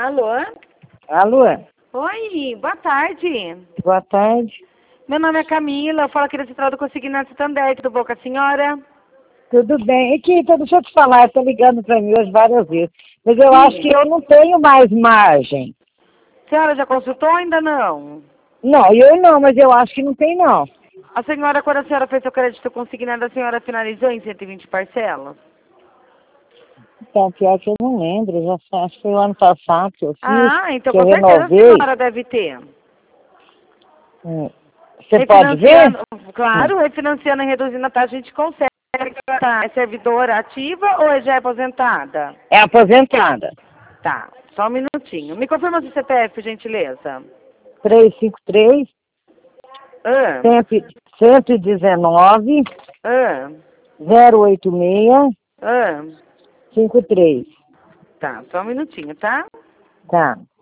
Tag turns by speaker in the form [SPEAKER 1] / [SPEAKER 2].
[SPEAKER 1] Alô?
[SPEAKER 2] Alô?
[SPEAKER 1] Oi, boa tarde.
[SPEAKER 2] Boa tarde.
[SPEAKER 1] Meu nome é Camila, eu falo aqui da Central do Consignado Santander, tudo bom com a senhora?
[SPEAKER 2] Tudo bem. Equipe, deixa eu te falar, eu tô ligando para mim hoje várias vezes. Mas eu
[SPEAKER 1] Sim.
[SPEAKER 2] acho que eu não tenho mais margem.
[SPEAKER 1] A senhora já consultou ou ainda não?
[SPEAKER 2] Não, eu não, mas eu acho que não tem não.
[SPEAKER 1] A senhora, quando a senhora fez seu crédito consignado, a senhora finalizou em 120 parcelas?
[SPEAKER 2] Então, pior que eu não lembro, acho que foi o ano passado que eu fiz,
[SPEAKER 1] Então
[SPEAKER 2] que eu
[SPEAKER 1] com certeza a
[SPEAKER 2] renovei.
[SPEAKER 1] senhora deve ter.
[SPEAKER 2] Você pode ver?
[SPEAKER 1] Claro, refinanciando e reduzindo a taxa, a gente consegue. É servidora ativa ou já é aposentada?
[SPEAKER 2] É aposentada.
[SPEAKER 1] Tá, só um minutinho. Me confirma seu CPF, por gentileza.
[SPEAKER 2] 353
[SPEAKER 1] Ah,
[SPEAKER 2] 119
[SPEAKER 1] ah,
[SPEAKER 2] 086
[SPEAKER 1] ah.
[SPEAKER 2] 53.
[SPEAKER 1] Tá, só um minutinho, tá?
[SPEAKER 2] Tá.